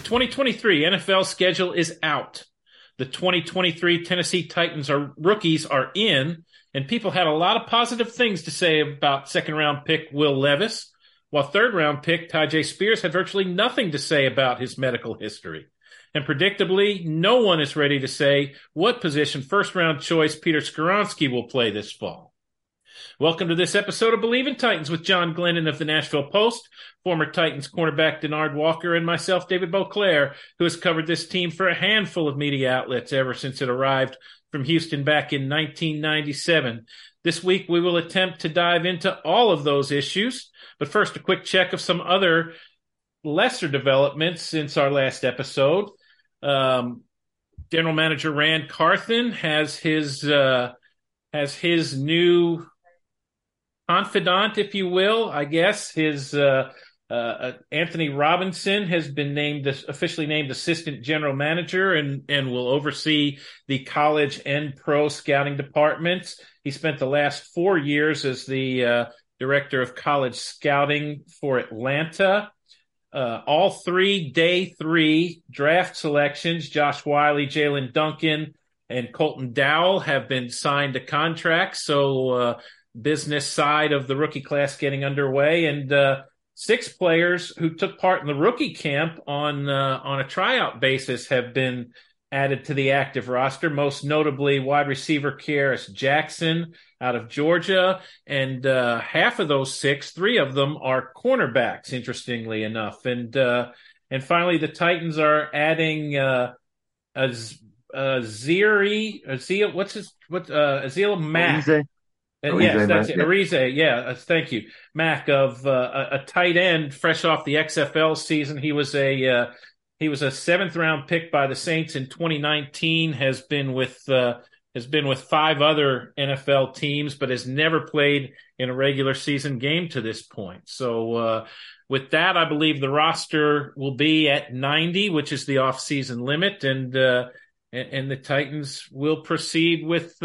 2023 NFL schedule is out. The 2023 Tennessee Titans rookies are in, and people had a lot of positive things to say about second-round pick Will Levis, while third-round pick Tyjae Spears had virtually nothing to say about his medical history. And predictably, no one is ready to say what position first-round choice Peter Skoronski will play this fall. Welcome to this episode of Believe in Titans with John Glennon of the Nashville Post, former Titans cornerback Denard Walker, and myself, David Beauclair, who has covered this team for a handful of media outlets ever since it arrived from Houston back in 1997. This week, we will attempt to dive into all of those issues. But first, a quick check of some other lesser developments since our last episode. General Manager Ran Carthon has his new confidant, if you will, I guess. His Anthony Robinson has been officially named assistant general manager and will oversee the college and pro scouting departments. He spent the last 4 years as the director of college scouting for Atlanta. All three day 3 draft selections, Josh Wiley, Jalen Duncan, and Colton Dowell, have been signed to contracts. So business side of the rookie class getting underway, and 6 players who took part in the rookie camp on a tryout basis have been added to the active roster, most notably wide receiver Kearis Jackson out of Georgia, and half of those 6, 3 of them are cornerbacks, interestingly enough. And finally, the Titans are adding Azil Mack. Yes, that's it. Arize, yeah, thank you. Mack, of a tight end fresh off the XFL season. He was a 7th round pick by the Saints in 2019, has been with 5 other NFL teams, but has never played in a regular season game to this point. So with that, I believe the roster will be at 90, which is the off-season limit, and the Titans will proceed with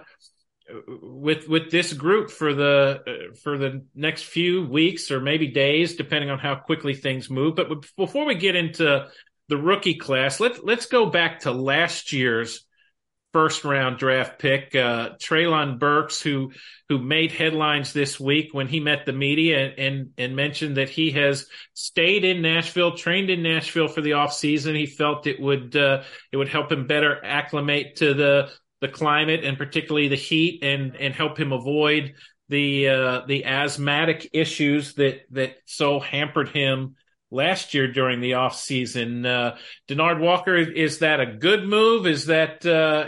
this group for the next few weeks or maybe days, depending on how quickly things move. But before we get into the rookie class, let's go back to last year's first round draft pick, Treylon Burks, who made headlines this week when he met the media and mentioned that he has stayed in Nashville, trained in Nashville for the offseason. He felt it would help him better acclimate to the climate, and particularly the heat, and help him avoid the asthmatic issues that so hampered him last year during the off season. Denard Walker, is that a good move? Is that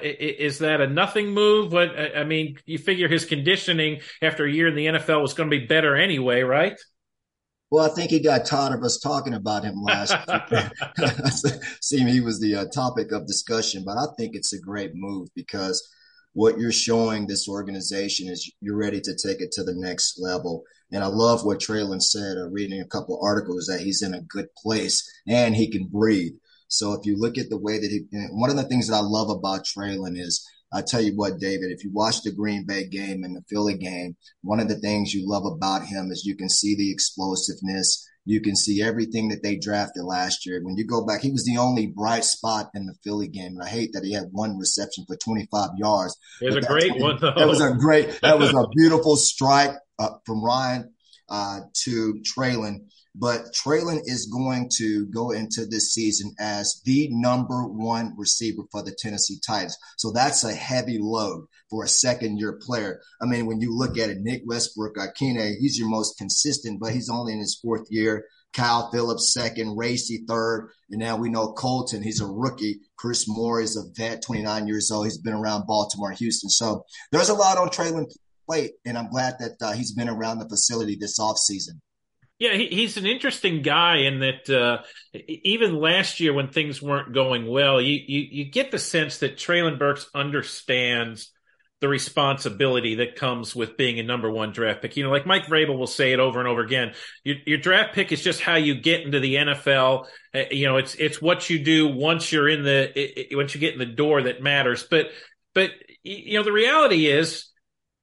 a nothing move? I mean, you figure his conditioning after a year in the NFL was going to be better anyway, right? Well, I think he got tired of us talking about him last year. Seemed he was the topic of discussion, but I think it's a great move because what you're showing this organization is you're ready to take it to the next level. And I love what Treylon said, reading a couple of articles, that he's in a good place and he can breathe. So if you look at the way that one of the things that I love about Treylon is, I tell you what, David, if you watch the Green Bay game and the Philly game, one of the things you love about him is you can see the explosiveness. You can see everything that they drafted last year. When you go back, he was the only bright spot in the Philly game. And I hate that he had 1 reception for 25 yards. It was a great one, though. That was a beautiful strike from Ryan to Treylon. But Treylon is going to go into this season as the number 1 receiver for the Tennessee Titans. So that's a heavy load for a second-year player. I mean, when you look at it, Nick Westbrook, Kene, he's your most consistent, but he's only in his 4th year. Kyle Phillips, 2nd, Racy, 3rd. And now we know Colton, he's a rookie. Chris Moore is a vet, 29 years old. He's been around Baltimore and Houston. So there's a lot on Treylon's plate, and I'm glad that he's been around the facility this offseason. Yeah, he's an interesting guy in that even last year when things weren't going well, you get the sense that Treylon Burks understands the responsibility that comes with being a number 1 draft pick. You know, like Mike Vrabel will say it over and over again. Your draft pick is just how you get into the NFL. It's what you do once you're once you get in the door that matters. But the reality is,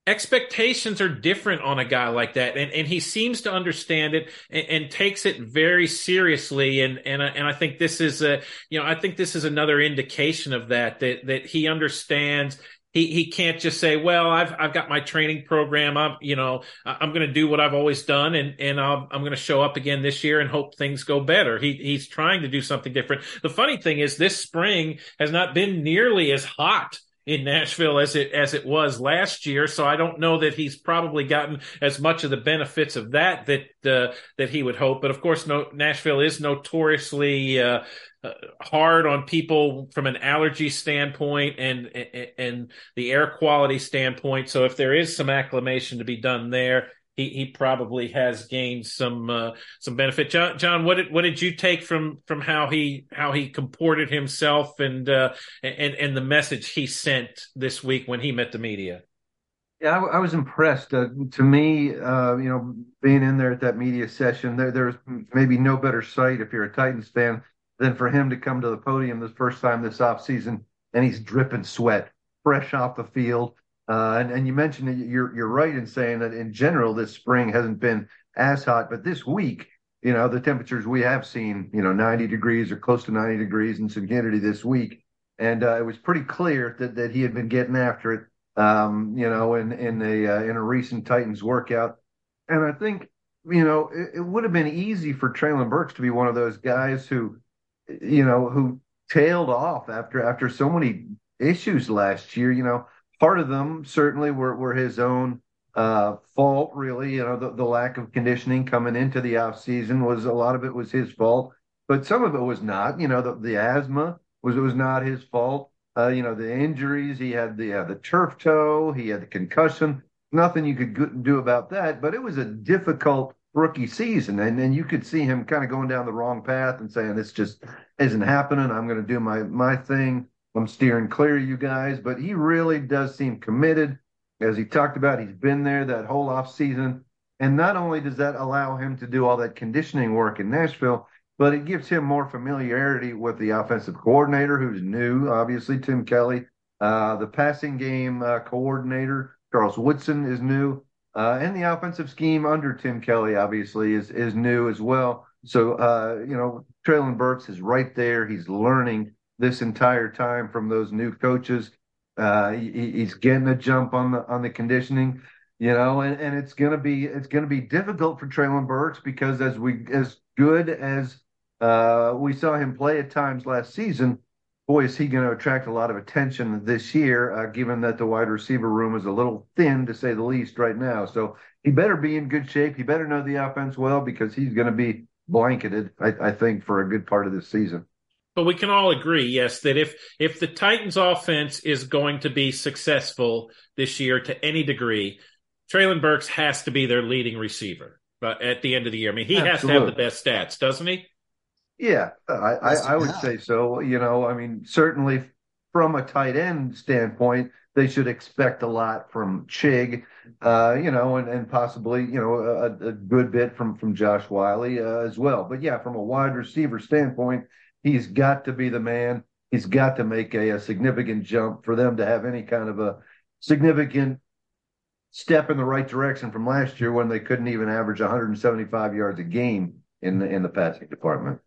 expectations are different on a guy like that, and he seems to understand it and takes it very seriously. And I think this is I think this is another indication of that he understands. He can't just say, well, I've got my training program. I'm going to do what I've always done, and I'm going to show up again this year and hope things go better. He's trying to do something different. The funny thing is, this spring has not been nearly as hot in Nashville as it was last year. So I don't know that he's probably gotten as much of the benefits of that he would hope. But of course, Nashville is notoriously hard on people from an allergy standpoint and the air quality standpoint. So if there is some acclimation to be done there, he probably has gained some benefit. John, what did you take from how he comported himself and the message he sent this week when he met the media? Yeah, I was impressed. To me, being in there at that media session, there's maybe no better sight if you're a Titans fan than for him to come to the podium the first time this offseason, and he's dripping sweat, fresh off the field. And you mentioned that you're right in saying that in general this spring hasn't been as hot, but this week, the temperatures we have seen, 90 degrees or close to 90 degrees in some humidity this week, and it was pretty clear that he had been getting after it, in a recent Titans workout, and I think it would have been easy for Treylon Burks to be one of those guys who tailed off after so many issues last year. Part of them certainly were his own fault, really. The lack of conditioning coming into the off season a lot of it was his fault, but some of it was not. The asthma was not his fault. The injuries, he had the turf toe, he had the concussion. Nothing you could do about that, but it was a difficult rookie season, and you could see him kind of going down the wrong path and saying, this just isn't happening. I'm going to do my thing. I'm steering clear of you guys, but he really does seem committed. As he talked about, he's been there that whole off season. And not only does that allow him to do all that conditioning work in Nashville, but it gives him more familiarity with the offensive coordinator, who's new, obviously, Tim Kelly. The passing game coordinator, Charles Woodson, is new. And the offensive scheme under Tim Kelly, obviously, is new as well. So, Treylon Burks is right there. He's learning this entire time from those new coaches. He's getting a jump on the conditioning, and it's gonna be difficult for Treylon Burks because as good as we saw him play at times last season, boy, is he going to attract a lot of attention this year, given that the wide receiver room is a little thin, to say the least, right now. So he better be in good shape. He better know the offense well because he's going to be blanketed, I think, for a good part of this season. But we can all agree, yes, that if the Titans offense is going to be successful this year to any degree, Treylon Burks has to be their leading receiver at the end of the year. I mean, he has to have the best stats, doesn't he? Yeah, I would say so. I mean, certainly from a tight end standpoint, they should expect a lot from Chig, and possibly, a good bit from Josh Wiley as well. But yeah, from a wide receiver standpoint, he's got to be the man. He's got to make a significant jump for them to have any kind of a significant step in the right direction from last year when they couldn't even average 175 yards a game in the passing department.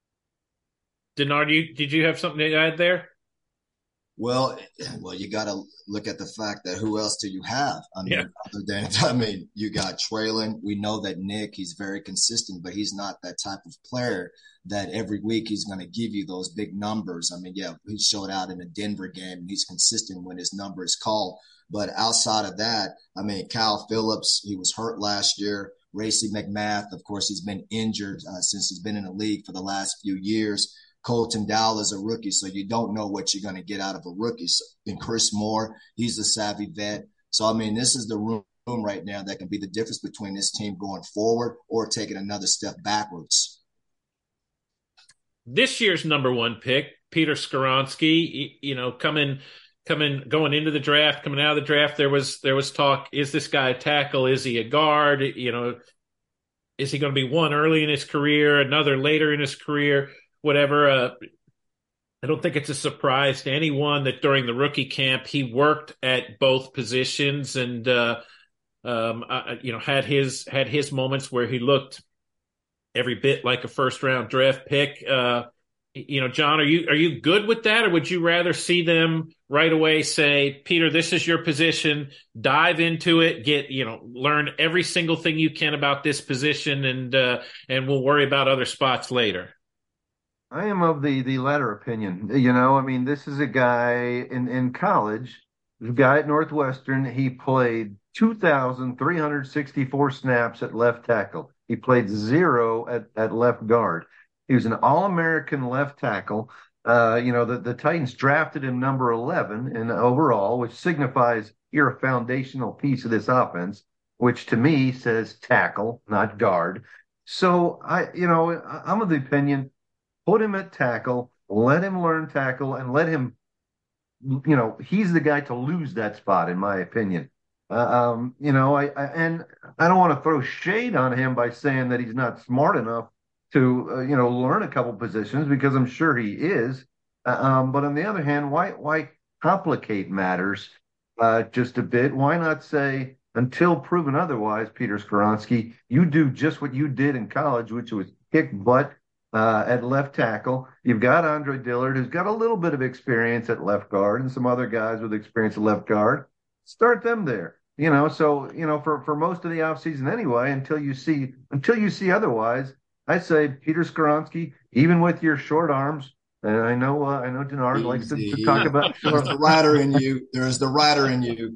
Denard, did you have something to add there? Well, you got to look at the fact that who else do you have? You got Treylon. We know that Nick, he's very consistent, but he's not that type of player that every week he's going to give you those big numbers. I mean, yeah, he showed out in the Denver game, and he's consistent when his number is called. But outside of that, I mean, Kyle Phillips, he was hurt last year. Racey McMath, of course, he's been injured since he's been in the league for the last few years. Colton Dowell is a rookie, so you don't know what you're going to get out of a rookie. And Chris Moore, he's a savvy vet. So, I mean, this is the room right now that can be the difference between this team going forward or taking another step backwards. This year's number one pick, Peter Skoronski, going into the draft, coming out of the draft, there was talk, is this guy a tackle? Is he a guard? Is he going to be one early in his career, another later in his career? Whatever. I don't think it's a surprise to anyone that during the rookie camp he worked at both positions and had his moments where he looked every bit like a first round draft pick. John, are you good with that, or would you rather see them right away say, Peter, this is your position, dive into it, learn every single thing you can about this position, and we'll worry about other spots later? I am of the latter opinion. I mean, this is a guy in college, the guy at Northwestern. He played 2,364 snaps at left tackle. He played 0 at left guard. He was an All-American left tackle. The Titans drafted him number 11 in overall, which signifies you're a foundational piece of this offense, which to me says tackle, not guard. So I'm of the opinion, put him at tackle, let him learn tackle, and let him, he's the guy to lose that spot, in my opinion. And I don't want to throw shade on him by saying that he's not smart enough to, learn a couple positions, because I'm sure he is. But on the other hand, why complicate matters just a bit? Why not say, until proven otherwise, Peter Skoronski, you do just what you did in college, which was kick butt at left tackle. You've got Andre Dillard, who's got a little bit of experience at left guard, and some other guys with experience at left guard. Start them there. For most of the offseason anyway, until you see otherwise, I say, Peter Skoronski, even with your short arms, and I know Denard likes to talk about There's the rider in you. There's the rider in you.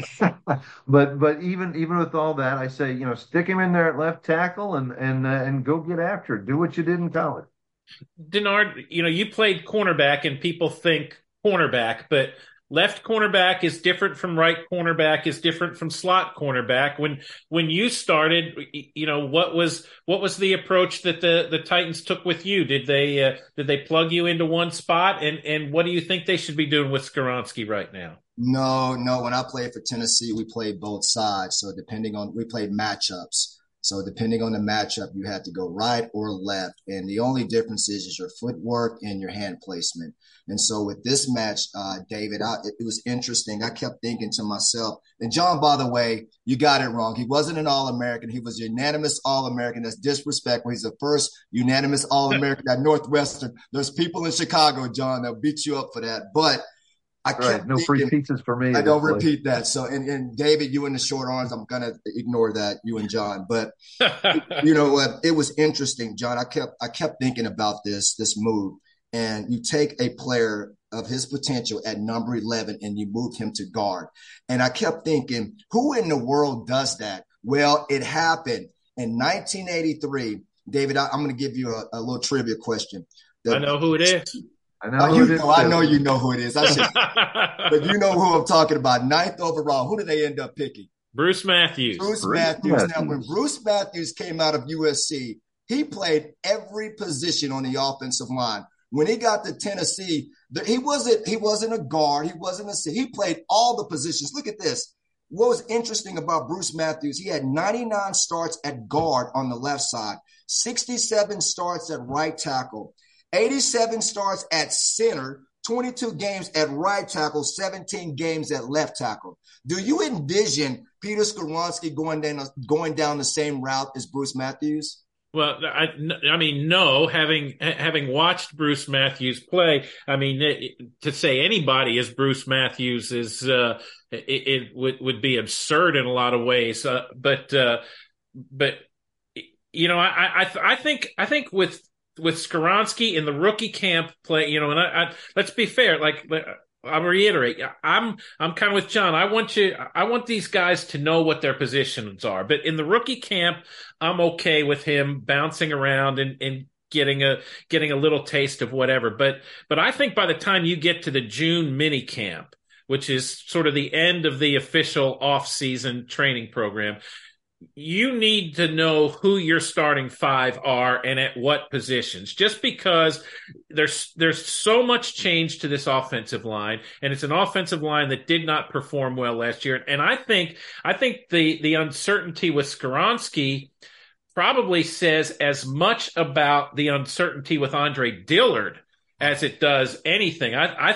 But even with all that, I say, stick him in there at left tackle and go get after it. Do what you did in college. Denard, you played cornerback, and people think cornerback, but left cornerback is different from right cornerback, is different from slot cornerback. When you started, what was the approach that the Titans took with you? Did they plug you into one spot? And what do you think they should be doing with Skoronski right now? No. When I played for Tennessee, we played both sides. So we played matchups. So depending on the matchup, you had to go right or left. And the only difference is your footwork and your hand placement. And so with this match, David, it was interesting. I kept thinking to myself, and John, by the way, you got it wrong. He wasn't an All-American. He was a unanimous All-American. That's disrespectful. He's the first unanimous All-American at Northwestern. There's people in Chicago, John, that'll beat you up for that. But I kept no free pizzas for me. I don't repeat that. So, and David, you in the short arms, I'm going to ignore that, you and John. But you know what? It was interesting, John. I kept thinking about this move. And you take a player of his potential at number 11 and you move him to guard. And I kept thinking, who in the world does that? Well, it happened in 1983. David, I'm going to give you a little trivia question. I know who it is. I know you know who it is. But you know who I'm talking about. 9th overall. Who did they end up picking? Bruce Matthews. Bruce Matthews. Now, when Bruce Matthews came out of USC, he played every position on the offensive line. When he got to Tennessee, he wasn't a guard. He played all the positions. Look at this. What was interesting about Bruce Matthews, he had 99 starts at guard on the left side, 67 starts at right tackle, 87 starts at center, 22 games at right tackle, 17 games at left tackle. Do you envision Peter Skoronski going down the same route as Bruce Matthews? Well, I mean, no. Having watched Bruce Matthews play, I mean, to say anybody is Bruce Matthews is it would be absurd in a lot of ways. But I think with Skoronski in the rookie camp play, and I let's be fair, I'll reiterate. I'm kind of with John. I want these guys to know what their positions are. But in the rookie camp, I'm okay with him bouncing around and getting a little taste of whatever. But I think by the time you get to the June mini camp, which is sort of the end of the official off-season training program, you need to know who your starting five are and at what positions, just because there's so much change to this offensive line, and it's an offensive line that did not perform well last year. And I think the uncertainty with Skoronski probably says as much about the uncertainty with Andre Dillard as it does anything.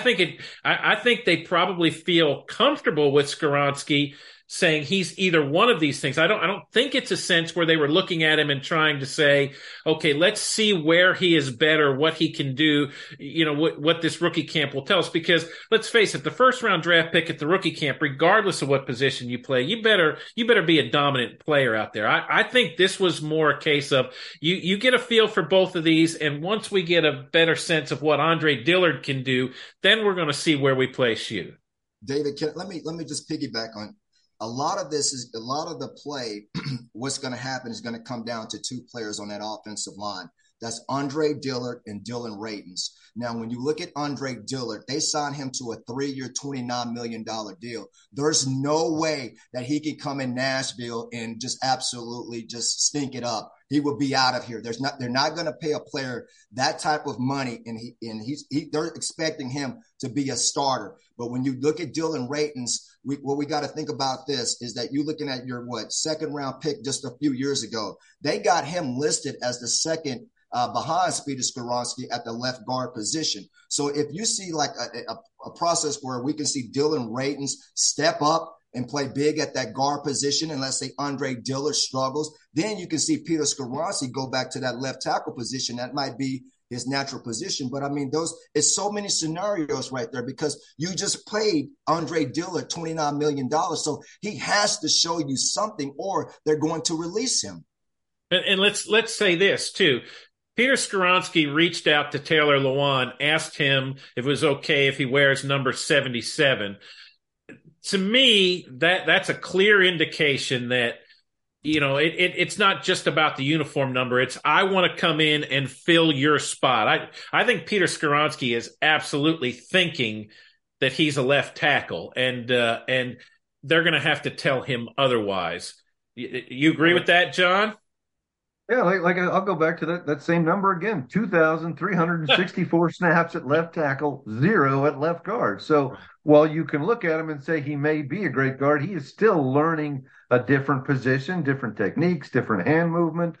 I think they probably feel comfortable with Skoronski saying he's either one of these things. I don't think it's a sense where they were looking at him and trying to say, okay, let's see where he is better, what he can do, what this rookie camp will tell us. Because let's face it, the first round draft pick at the rookie camp, regardless of what position you play, you better be a dominant player out there. I think this was more a case of you get a feel for both of these, and once we get a better sense of what Andre Dillard can do, then we're going to see where we place you. David, let me just piggyback on a lot of the play. What's going to happen is going to come down to two players on that offensive line. That's Andre Dillard and Dylan Ratens. Now, when you look at Andre Dillard, they signed him to a 3-year, $29 million deal. There's no way that he could come in Nashville and just absolutely just stink it up. He will be out of here. They're not going to pay a player that type of money, and they're expecting him to be a starter. But when you look at Dylan Ratens, what we got to think about this is that you're looking at your second round pick just a few years ago. They got him listed as the second behind Peter Skoronski at the left guard position. So if you see like a process where we can see Dylan Ratens step up and play big at that guard position, and let's say Andre Dillard struggles, then you can see Peter Skoronski go back to that left tackle position. That might be his natural position. But I mean, it's so many scenarios right there because you just paid Andre Dillard $29 million. So he has to show you something or they're going to release him. And let's say this too. Peter Skoronski reached out to Taylor Lewan, asked him if it was okay if he wears number 77. To me, that's a clear indication that, it's not just about the uniform number. It's, I want to come in and fill your spot. I think Peter Skoronski is absolutely thinking that he's a left tackle, and they're going to have to tell him otherwise. You agree with that, John? Yeah, like I'll go back to that same number again. 2,364 snaps at left tackle, 0 at left guard. So while you can look at him and say he may be a great guard, he is still learning a different position, different techniques, different hand movement,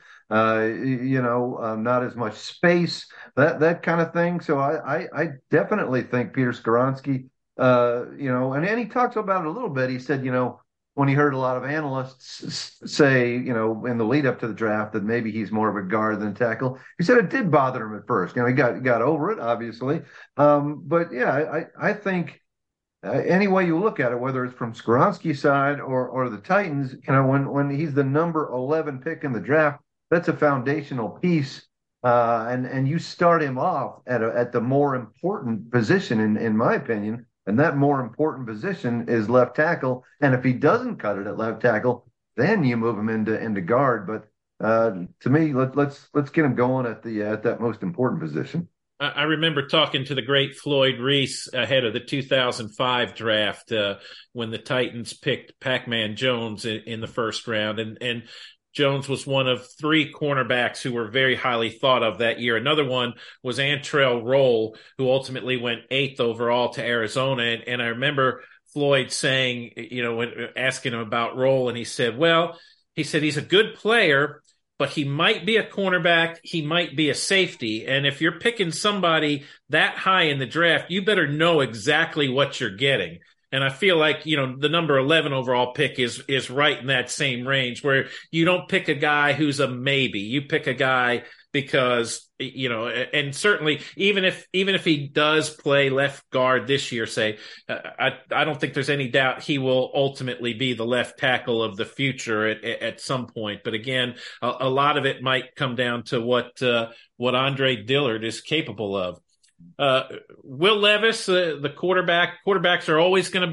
not as much space, that kind of thing. So I definitely think Peter Skoronski, and he talks about it a little bit. He said, when he heard a lot of analysts say, in the lead up to the draft that maybe he's more of a guard than a tackle, he said it did bother him at first. He got over it, obviously. But yeah, I think any way you look at it, whether it's from Skoronski's side or the Titans, when he's the number 11 pick in the draft, that's a foundational piece. And you start him off at the more important position, in my opinion. And that more important position is left tackle. And if he doesn't cut it at left tackle, then you move him into guard. But to me, let's get him going at that most important position. I remember talking to the great Floyd Reese ahead of the 2005 draft when the Titans picked Pac-Man Jones in the first round, and Jones was one of 3 cornerbacks who were very highly thought of that year. Another one was Antrell Roll, who ultimately went 8th overall to Arizona. And I remember Floyd saying, asking him about Roll, and he said he's a good player, but he might be a cornerback, he might be a safety. And if you're picking somebody that high in the draft, you better know exactly what you're getting. And I feel like, the number 11 overall pick is right in that same range where you don't pick a guy who's a maybe. You pick a guy because, and certainly even if he does play left guard this year, say, I don't think there's any doubt he will ultimately be the left tackle of the future at some point. But again, a lot of it might come down to what Andre Dillard is capable of. Will Levis, the quarterbacks are always going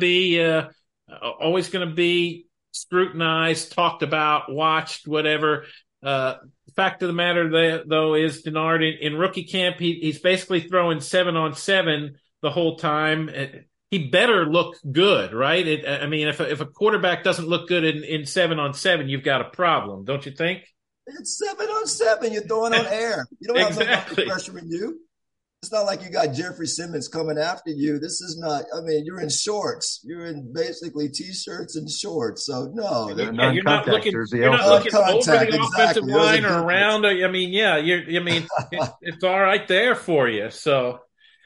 to be scrutinized, talked about, watched, whatever. Fact of the matter, though, is Denard in rookie camp, he's basically throwing 7-on-7 the whole time. He better look good, right? If a quarterback doesn't look good in 7-on-7, you've got a problem, don't you think? It's 7-on-7. You're throwing on air. You don't have no pressure in you. It's not like you got Jeffrey Simmons coming after you. This is not, you're in shorts. You're in basically T-shirts and shorts. So, no. You're not looking over the offensive line or around. It's all right there for you. So,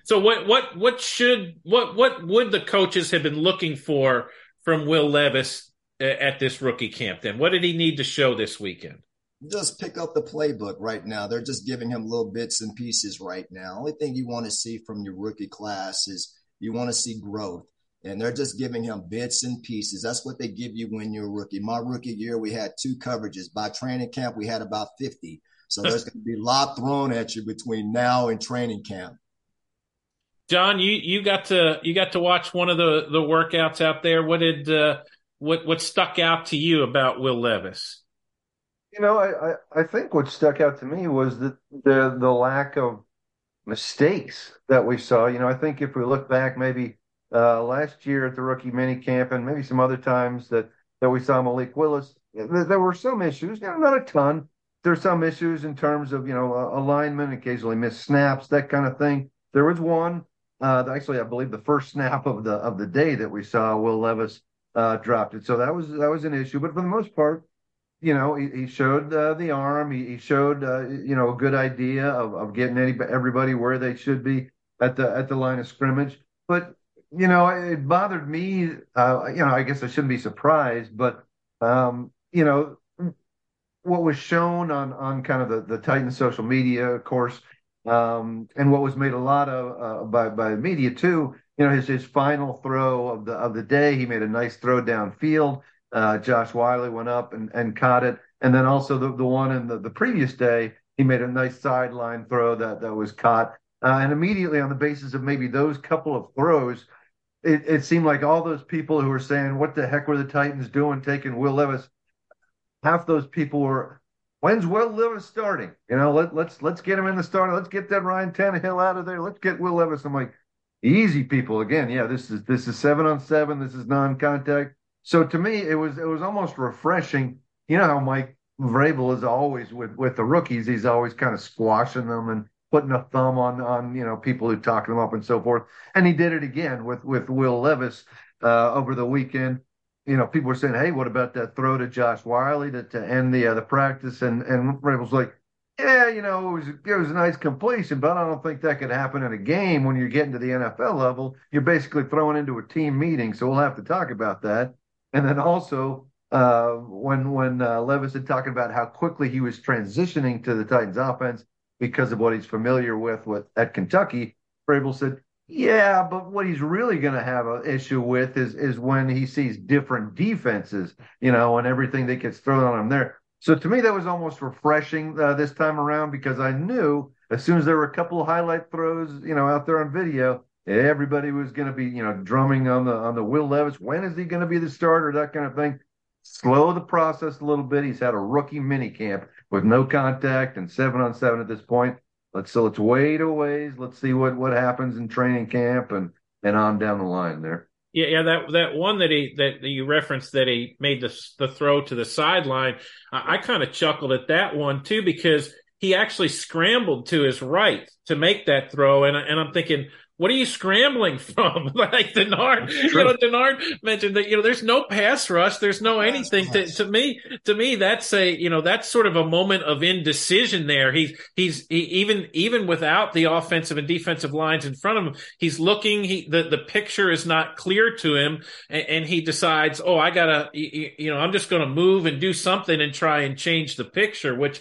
So what would the coaches have been looking for from Will Levis at this rookie camp then? What did he need to show this weekend? Just pick up the playbook right now. They're just giving him little bits and pieces right now. Only thing you want to see from your rookie class is you want to see growth. And they're just giving him bits and pieces. That's what they give you when you're a rookie. My rookie year, we had 2 coverages. By training camp, we had about 50. So there's going to be a lot thrown at you between now and training camp. John, you got to watch one of the workouts out there. What stuck out to you about Will Levis? I think what stuck out to me was the lack of mistakes that we saw. I think if we look back maybe last year at the rookie mini camp and maybe some other times that we saw Malik Willis, there were some issues, not a ton. There's some issues in terms of, alignment, occasionally missed snaps, that kind of thing. There was one, actually, I believe the first snap of the day that we saw, Will Levis dropped it. So that was an issue. But for the most part, he showed the arm. He showed, a good idea of getting everybody where they should be at the line of scrimmage. But, it bothered me. I guess I shouldn't be surprised. But, what was shown on kind of the Titans social media, of course, and what was made a lot of by the media too. His final throw of the day, he made a nice throw downfield. Josh Wiley went up and caught it, and then also the one in the previous day, he made a nice sideline throw that was caught. And immediately on the basis of maybe those couple of throws, it seemed like all those people who were saying, "What the heck were the Titans doing taking Will Levis?" Half those people were, "When's Will Levis starting? Let's get him in the starter. Let's get that Ryan Tannehill out of there. Let's get Will Levis." I'm like, easy, people. Again, yeah, this is 7-on-7. This is non-contact. So to me, it was almost refreshing. You know how Mike Vrabel is always with the rookies. He's always kind of squashing them and putting a thumb on people who talk them up and so forth. And he did it again with Will Levis over the weekend. People were saying, "Hey, what about that throw to Josh Wiley to end the practice?" And Vrabel's like, "Yeah, it was a nice completion, but I don't think that could happen in a game when you're getting to the NFL level. You're basically throwing into a team meeting, so we'll have to talk about that." And then also when Levis had talking about how quickly he was transitioning to the Titans offense because of what he's familiar with at Kentucky, Vrabel said, "Yeah, but what he's really going to have an issue with is when he sees different defenses, and everything that gets thrown on him there." So to me, that was almost refreshing this time around, because I knew as soon as there were a couple of highlight throws, out there on video, everybody was going to be, drumming on the Will Levis. When is he going to be the starter? That kind of thing. Slow the process a little bit. He's had a rookie mini camp with no contact and 7-on-7 at this point. Let's wait a ways. Let's see what happens in training camp and on down the line there. Yeah, that one that you referenced, that he made the throw to the sideline. I kind of chuckled at that one too, because he actually scrambled to his right to make that throw, and I'm thinking, what are you scrambling from? Like Denard, Denard mentioned that, there's no pass rush. There's no anything. To me, that's that's sort of a moment of indecision there. He's even without the offensive and defensive lines in front of him, he's looking, the picture is not clear to him, and he decides, oh, I gotta, I'm just going to move and do something and try and change the picture, which,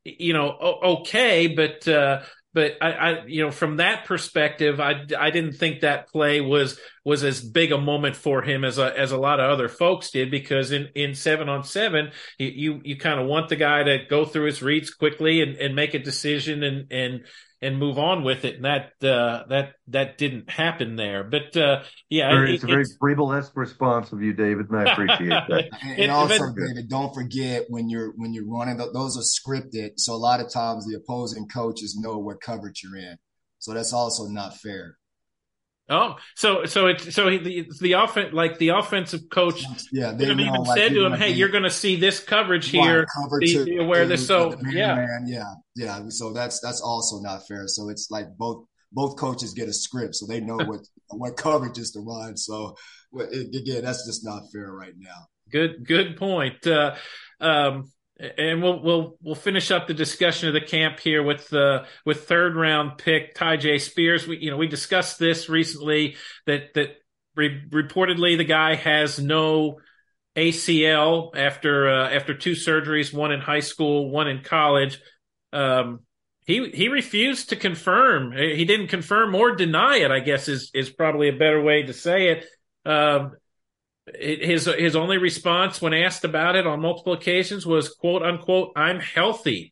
okay. But I from that perspective, I didn't think that play was as big a moment for him as a lot of other folks did, because in 7-on-7, you kind of want the guy to go through his reads quickly and make a decision and move on with it. And that didn't happen there. But it's a very Vrabel-esque response of you, David, and I appreciate that. and also, David, don't forget when you're running, those are scripted. So a lot of times the opposing coaches know what coverage you're in. So that's also not fair. Oh, so the offensive coach, yeah, they even said to him, "Hey, you're going to see this coverage here. Be aware of this." So yeah. So that's also not fair. So it's like both coaches get a script, so they know what coverage is to run. So again, that's just not fair right now. Good point. And we'll finish up the discussion of the camp here with third round pick Tyjae Spears. We discussed this recently that reportedly the guy has no ACL after two surgeries, one in high school, one in college. He refused to confirm. He didn't confirm or deny it, I guess is probably a better way to say it. His only response when asked about it on multiple occasions was "quote unquote I'm healthy."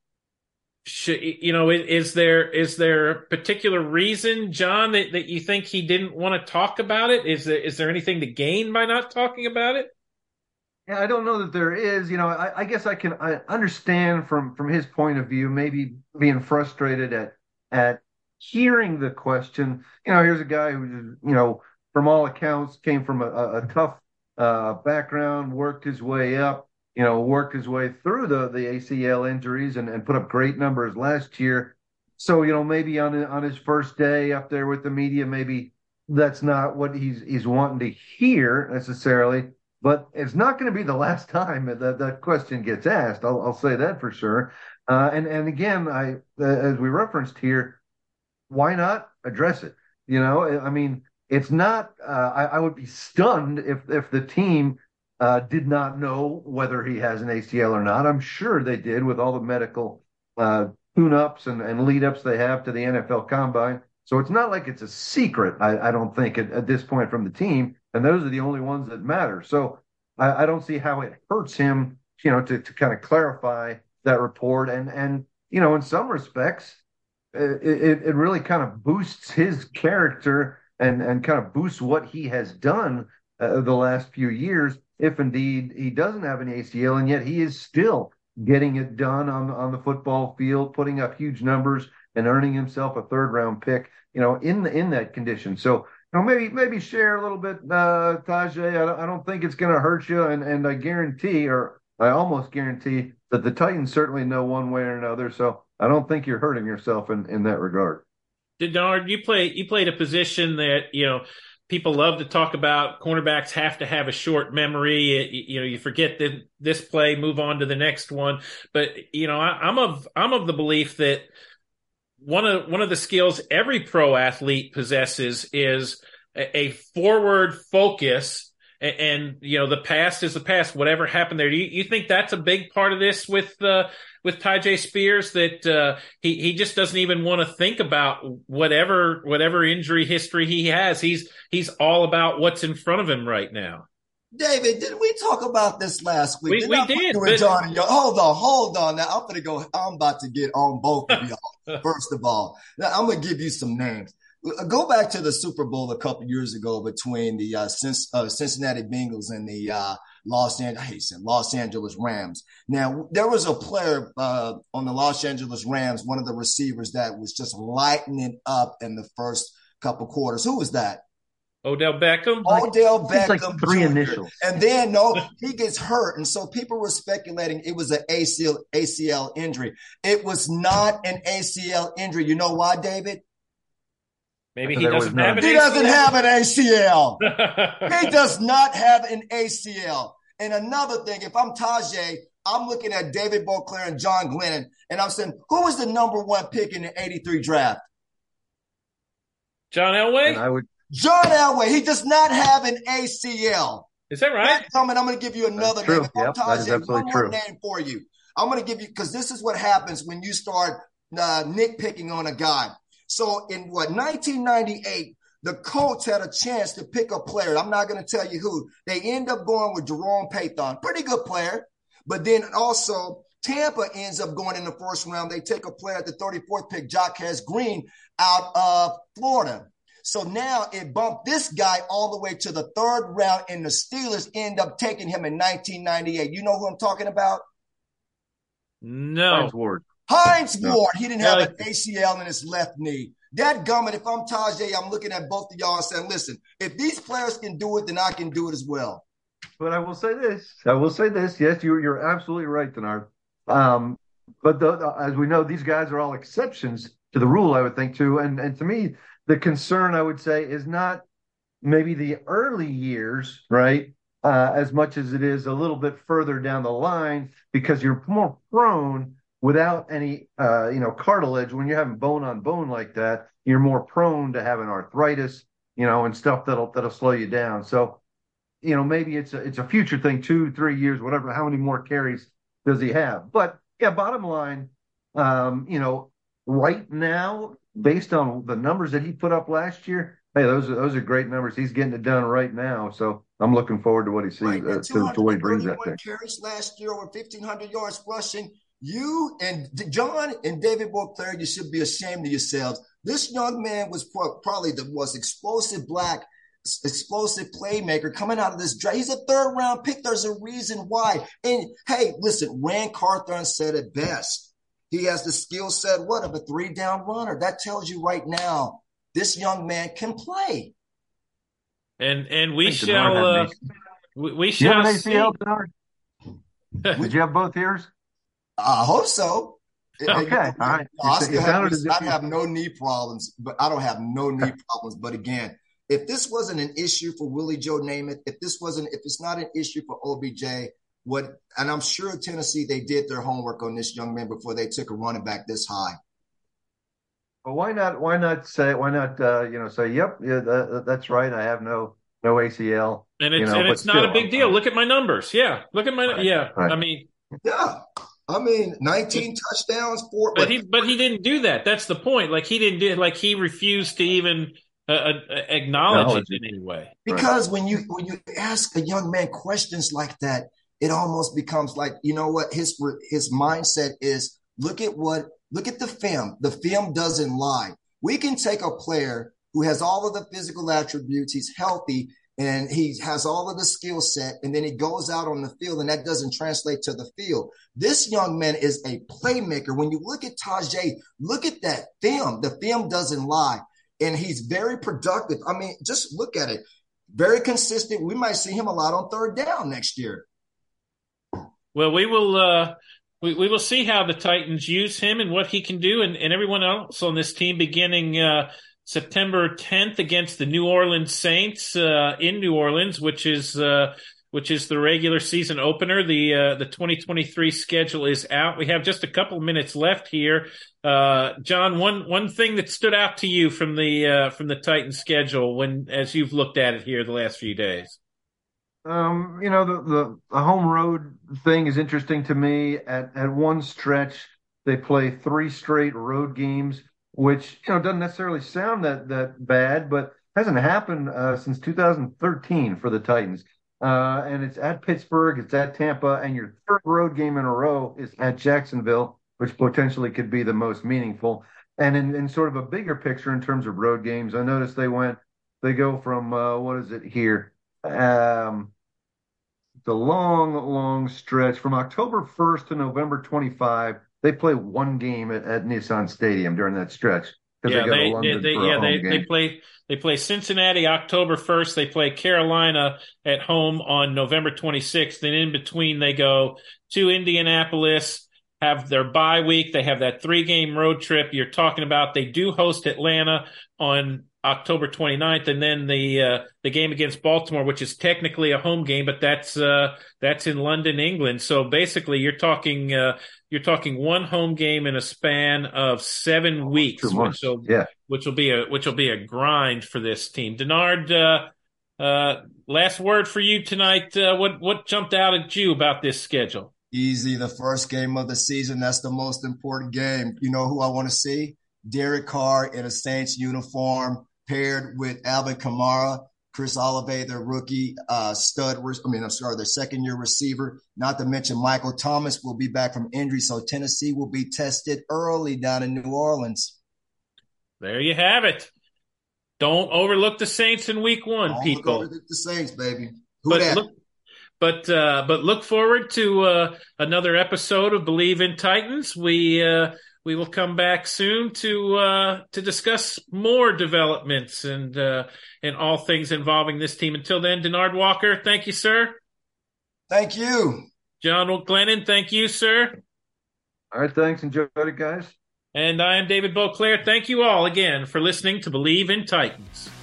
Is there a particular reason, John, that you think he didn't want to talk about it? Is there anything to gain by not talking about it? Yeah, I don't know that there is. I guess I understand from his point of view, maybe being frustrated at hearing the question. Here's a guy who, from all accounts, came from a tough background, worked his way up, worked his way through the ACL injuries and put up great numbers last year. So, maybe on his first day up there with the media, maybe that's not what he's wanting to hear necessarily. But it's not going to be the last time that question gets asked. I'll say that for sure. And again, as we referenced here, why not address it? I mean, it's not. I would be stunned if the team did not know whether he has an ACL or not. I'm sure they did with all the medical tune-ups and lead-ups they have to the NFL Combine. So it's not like it's a secret. I don't think at this point from the team. And those are the only ones that matter. So I don't see how it hurts him, to kind of clarify that report. And in some respects, it really kind of boosts his character and kind of boosts what he has done the last few years, if indeed he doesn't have an ACL, and yet he is still getting it done on the football field, putting up huge numbers and earning himself a third round pick, in that condition. So, maybe share a little bit, Tyjae. I don't think it's going to hurt you, and I guarantee, or I almost guarantee, that the Titans certainly know one way or another. So I don't think you're hurting yourself in that regard. Denard, you played a position that people love to talk about. Cornerbacks have to have a short memory. You forget this play, move on to the next one. But I'm of the belief that one of the skills every pro athlete possesses is a forward focus, and the past is the past. Whatever happened there, you think that's a big part of this with Tyjae Spears, that he just doesn't even want to think about whatever injury history he has. He's all about what's in front of him right now. David, didn't we talk about this last week? We did. John and hold on. Now I'm about to get on both of y'all. First of all, now I'm gonna give you some names. Go back to the Super Bowl a couple years ago between the Cincinnati Bengals and the Los Angeles Rams. Now, there was a player on the Los Angeles Rams, one of the receivers, that was just lighting it up in the first couple quarters. Who was that? Odell Beckham. Odell Beckham. Like three Jr. initials. And then, he gets hurt. And so people were speculating it was an ACL injury. It was not an ACL injury. You know why, David? Maybe he doesn't have an ACL. He doesn't have an ACL. He does not have an ACL. And another thing, if I'm Tyjae, I'm looking at David Beauclair and John Glennon, and I'm saying, who was the number one pick in the 83 draft? John Elway? John Elway. He does not have an ACL. Is that right? I'm going to give you another name. If I'm Tyjae, one more true. name for you. I'm going to give you, because this is what happens when you start nitpicking on a guy. So in 1998, the Colts had a chance to pick a player. I'm not going to tell you who. They end up going with Jerome Pathon. Pretty good player. But then also Tampa ends up going in the first round. They take a player at the 34th pick, Jaquez Green, out of Florida. So now it bumped this guy all the way to the third round, and the Steelers end up taking him in 1998. You know who I'm talking about? No. Hines Ward. He didn't have an ACL in his left knee. That gummit, if I'm Tyjae, I'm looking at both of y'all and saying, listen, if these players can do it, then I can do it as well. But I will say this. Yes, you're absolutely right, Denard. But as we know, these guys are all exceptions to the rule, I would think, too. And to me, the concern, I would say, is not maybe the early years, right? as much as it is a little bit further down the line because you're more prone without any cartilage. When you're having bone on bone like that, you're more prone to having arthritis, and stuff that'll slow you down. So, maybe it's a future thing, 2-3 years, whatever. How many more carries does he have? But yeah, bottom line, right now, based on the numbers that he put up last year, hey, those are great numbers. He's getting it done right now. So I'm looking forward to what he sees, Right, to what he brings out there. carries last year, over 1,500 yards rushing. You and John and David Beauclair, you should be ashamed of yourselves. This young man was probably the most explosive playmaker coming out of this draft. He's a third-round pick. There's a reason why. And hey, listen, Rand Carthon said it best. He has the skill set, of a 3-down runner. That tells you right now, this young man can play. And we shall see. ACL, Denard? Did you have both ears? I hope so. Okay, all right. I have no knee problems, but I don't have no knee problems. But again, if this wasn't an issue for Willie Joe Namath, if it's not an issue for OBJ, and I'm sure Tennessee, they did their homework on this young man before they took a running back this high. Well, why not say, yep, yeah, that's right. I have no ACL. And it's not a big deal. Look at my numbers. Yeah. Look at my, right. Yeah. Right. I mean, 19 touchdowns, but he didn't do that. That's the point. He refused to even acknowledge it in any way. Because when you ask a young man questions like that, it almost becomes like, you know what, his mindset is, look at the film. The film doesn't lie. We can take a player who has all of the physical attributes, he's healthy, and he has all of the skill set, and then he goes out on the field, and that doesn't translate to the field. This young man is a playmaker. When you look at Tajay, look at that film. The film doesn't lie, and he's very productive. I mean, just look at it. Very consistent. We might see him a lot on third down next year. Well, we will see how the Titans use him and what he can do, and everyone else on this team beginning September 10th against the New Orleans Saints in New Orleans, which is the regular season opener. The 2023 schedule is out. We have just a couple minutes left here. John, one thing that stood out to you from the Titans schedule as you've looked at it here the last few days. The home road thing is interesting to me. At one stretch, they play 3 straight road games, which doesn't necessarily sound that bad, but hasn't happened since 2013 for the Titans. And it's at Pittsburgh, it's at Tampa, and your third road game in a row is at Jacksonville, which potentially could be the most meaningful. And in sort of a bigger picture in terms of road games, I noticed they go from what is it here? The long stretch from October 1st to November 25. They play one game at Nissan Stadium during that stretch. Yeah, they play Cincinnati October 1st. They play Carolina at home on November 26th. And in between, they go to Indianapolis, have their bye week. They have that 3-game road trip you're talking about. They do host Atlanta on October 29th, and then the game against Baltimore, which is technically a home game, but that's in London, England. So basically, you're talking one home game in a span of 7 weeks, which will be a grind for this team. Denard, last word for you tonight. What jumped out at you about this schedule? Easy, the first game of the season. That's the most important game. You know who I want to see? Derek Carr in a Saints uniform, paired with Alvin Kamara, Chris Olave, their rookie their second-year receiver. Not to mention Michael Thomas will be back from injury, so Tennessee will be tested early down in New Orleans. There you have it. Don't overlook the Saints in Week 1, people. Don't overlook the Saints, baby. But look forward to another episode of Believe in Titans. We will come back soon to discuss more developments and all things involving this team. Until then, Denard Walker, thank you, sir. Thank you. John Glennon, thank you, sir. All right, thanks. Enjoyed it, guys. And I am David Beauclair. Thank you all again for listening to Believe in Titans.